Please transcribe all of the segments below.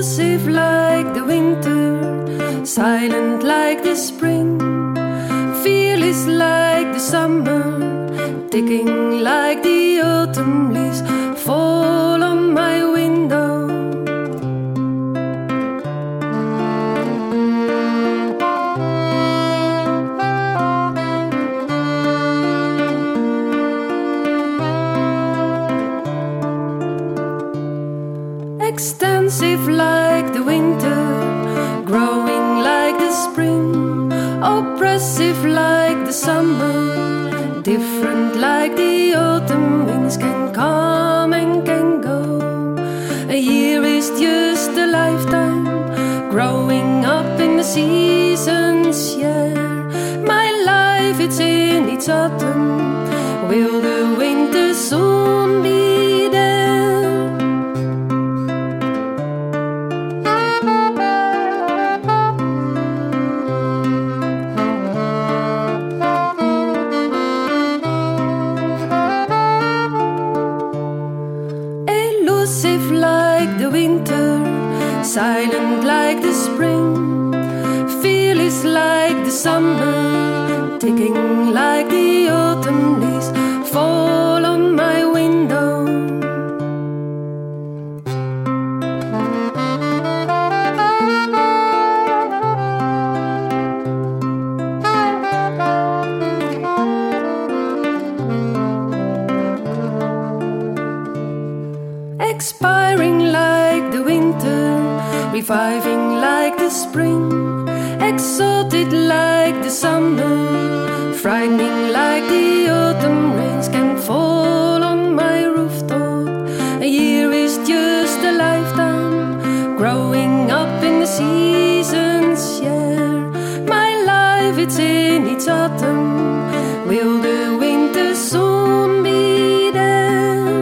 Elusive like the winter, silent like the spring, fearless like the summer, ticking like the autumn leaves fall on my window. Extensive like the winter, growing like the spring, oppressive like the summer, different like the autumn winds can come and can go. A year is just a lifetime, growing up in the seasons, yeah. My life, it's in its autumn, will the winter soon be there? Elusive like the winter, silent like the spring, fearless like the summer, ticking like the autumn leaves fall on my window. Expiring like the winter, reviving like the spring, exalted like the summer, frightening like the autumn rains can fall on my rooftop. A year is just a lifetime, growing up in the seasons, yeah. My life, it's in its autumn, will the winter soon be there?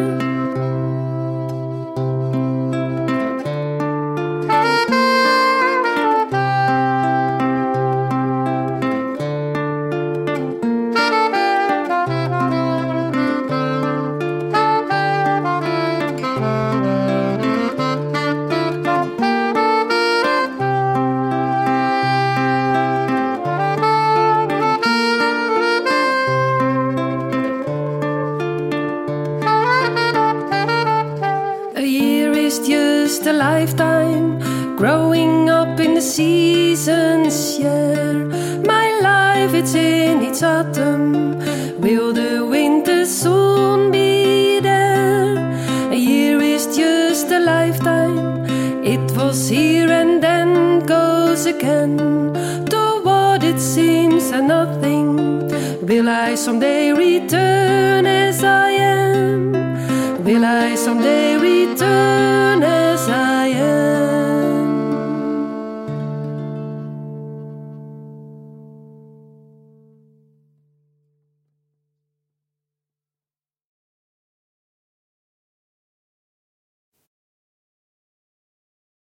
Just a lifetime, growing up in the seasons, yeah. My life, it's in its autumn, will the winter soon be there? A year is just a lifetime, it was here and then goes again to what it seems a nothing. Will I someday return as I am? Will I someday return as